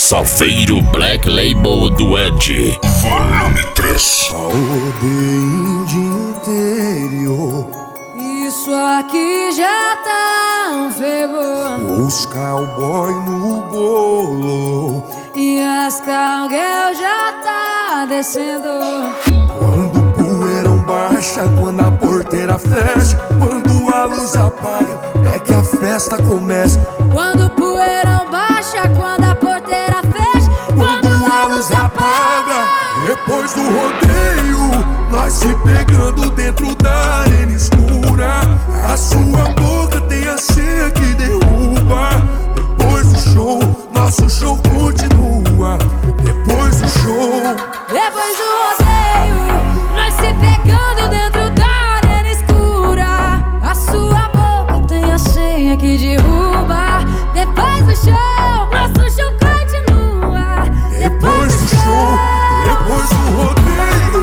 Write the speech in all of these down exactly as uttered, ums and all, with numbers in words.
Safeiro Black Label do Ed. Volume três. Aldeia de interior, isso aqui já tá um fervor. os cowboy no bolo, E as cowgirl já tá descendo. quando o poeirão baixa, quando a porteira fecha, quando a luz apaga, é que a festa começa. Quando o poeirão baixa, quando a porteira fecha, Quando a luz apaga, depois do rodeio, nós se pegando dentro da arena escura. A sua boca tem a senha que derruba. Depois do show, nosso show continua. Depois do show, depois do rodeio, nós se pegando dentro da arena escura. A sua boca tem a senha que derruba. Depois do show, nosso show continua. depois do show, depois do rodeio.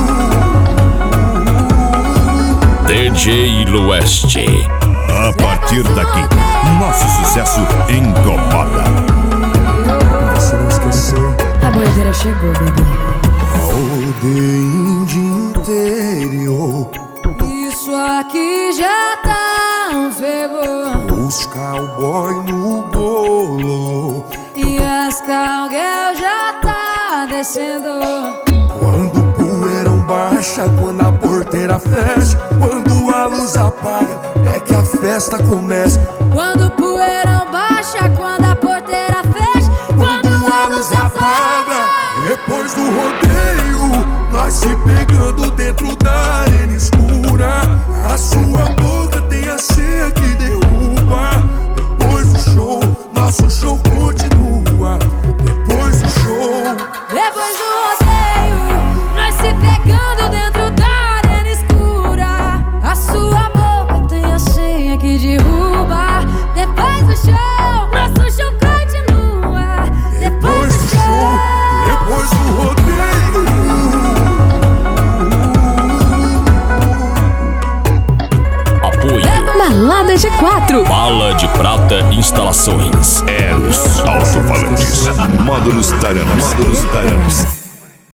D J Lueste. A partir daqui, nosso sucesso incomoda. Você não esqueceu? A boiadeira chegou, bebê. Aldeia de interior, Isso aqui já tá um fervor. os cowboy no bolo, E as cowgirl já tá descendo. quando o poeirão baixa, quando a porteira fecha, quando a luz apaga, é que a festa começa. Quando o poeirão baixa, quando a porteira fecha, Quando a luz apaga, depois do rodeio, nós se pegando dentro da arena escura. A sua boca tem a senha que derruba. Depois do show, nosso show continua. Depois do show, depois do rodeio, nós se pegando dentro da arena escura. A sua boca tem a senha que derruba. Depois do show, nosso show continua. depois do show, depois do rodeio. Apoio Balada G quatro. Bala de Prata Instalações. Eros Alto-Falantes. Módulos Taranas. Módulos Taranas.